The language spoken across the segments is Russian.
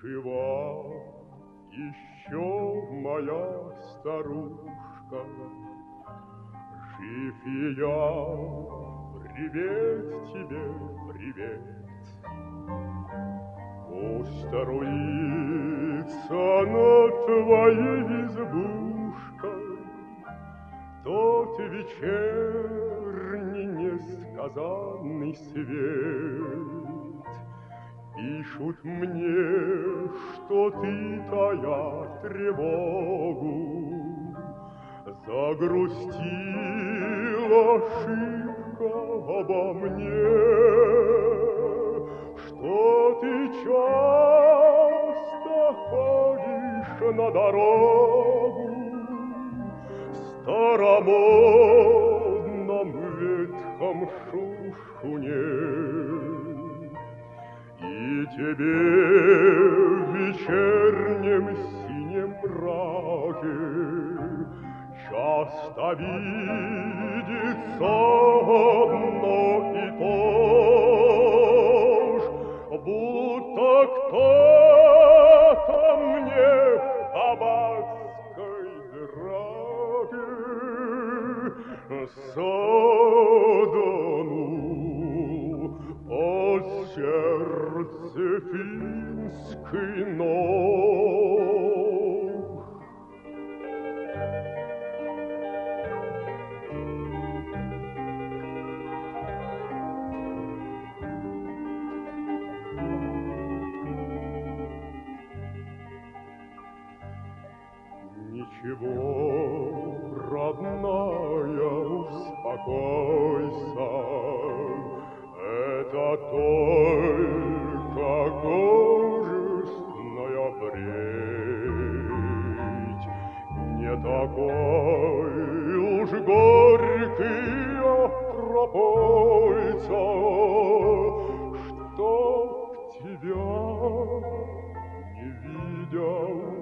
Жива еще моя старушка, жив и я, привет тебе, привет. Пусть струится над твоей избушкой тот вечерний несказанный свет. Пишут мне, что ты, тая тревогу, загрустила шибко обо мне, что ты часто ходишь на дорогу старомодном ветхом шушуне. И тебе в вечернем синем мраке часто видится одно и то ж, будто кто-то мне по бабской драке саданул под сердце финский нож. Ничего, родная, успокойся, это только горестная бредь, не такой уж горький пропойца, чтоб тебя, не видя,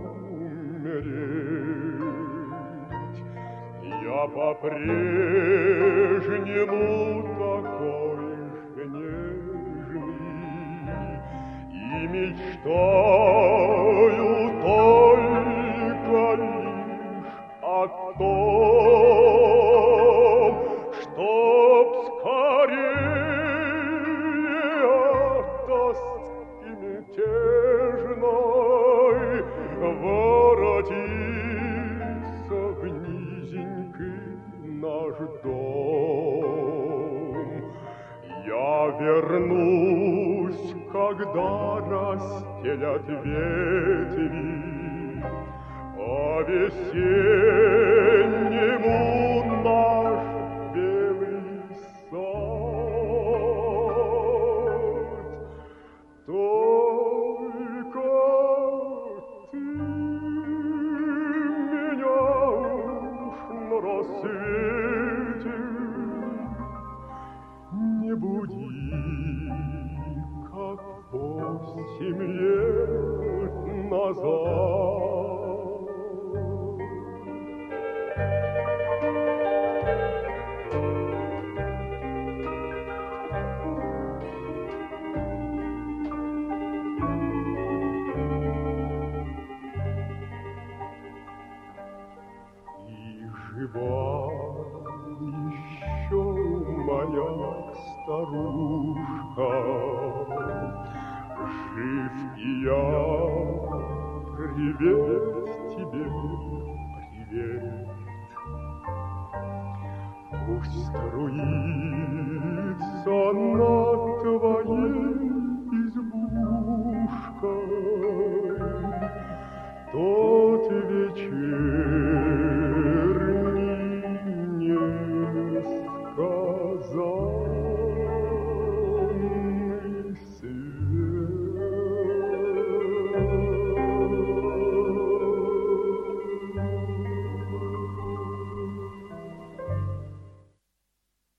умереть. Я по-прежнему такой же нежный и мечтаю только лишь о том, чтоб скорее от тоски мятежной воротиться в низенький наш дом. Я вернусь, когда расстелят ветви по-весеннему наш белый сад. Только ты меня уж на рассвете не буди, как 8 лет назад. И жива еще моя старушка, жив и я, привет тебе, привет. Пусть струится над твоей избушкой тот вечер